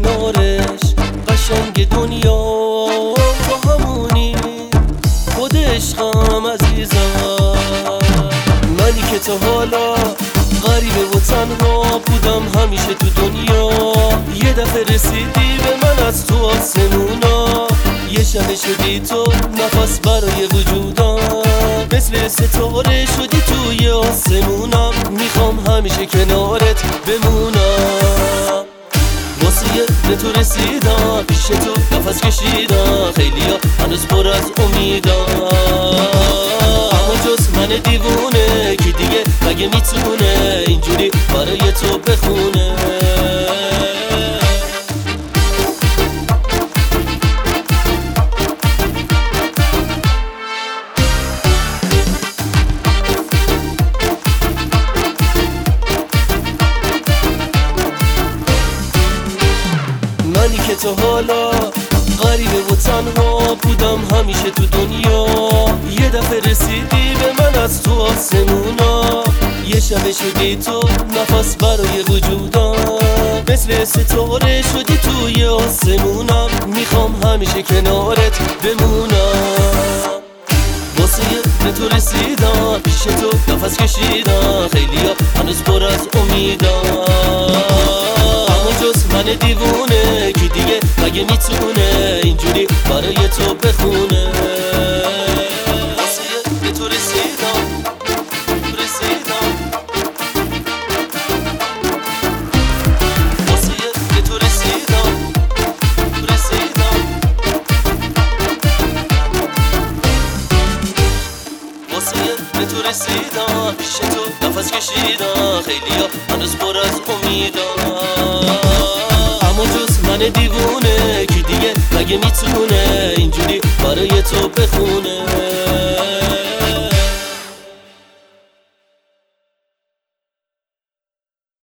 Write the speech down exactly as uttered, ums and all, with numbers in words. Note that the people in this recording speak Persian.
کنارش قشنگ دنیا تو همونی خود عشقم عزیزم. منی که تا حالا غریبه و تنها بودم همیشه تو دنیا، یه دفعه رسیدی به من از تو آسمونا، یه شب شدی تو نفس برای وجودم، مثل ستاره شدی توی آسمونم، میخوام همیشه کنارت بمونم. واسه به تو رسیدم، پیش تو نفس کشیدم، خیلی ها هنوز پر از امیدم، اما جز من دیوونه کی دیگه مگه میتونه اینجوری برای تو بخونه. منی که تا حالا غریبه و تنها بودم همیشه تو دنیا، یه دفعه رسیدی به من از تو آسمونا، یه شب شدی تو نفس برای وجودم، مثل ستاره شدی توی آسمونم، میخوام همیشه کنارت بمونم. واسه به تو رسیدم، پیش تو نفس کشیدم، خیلی ها هنوز پر از امیدم، اما جز من دیوونه کی دیگه مگه میتونه اینجوری برای تو بخونه. واسه به تو رسیدم رسیدم واسه به تو رسیدم رسیدم واسه به تو رسیدم، پیش تو نفس کشیدم، خیلی ها هنوز پر از امیدم، اما جز من دیوونه کی دیگه مگه میتونه اینجوری برای تو بخونه.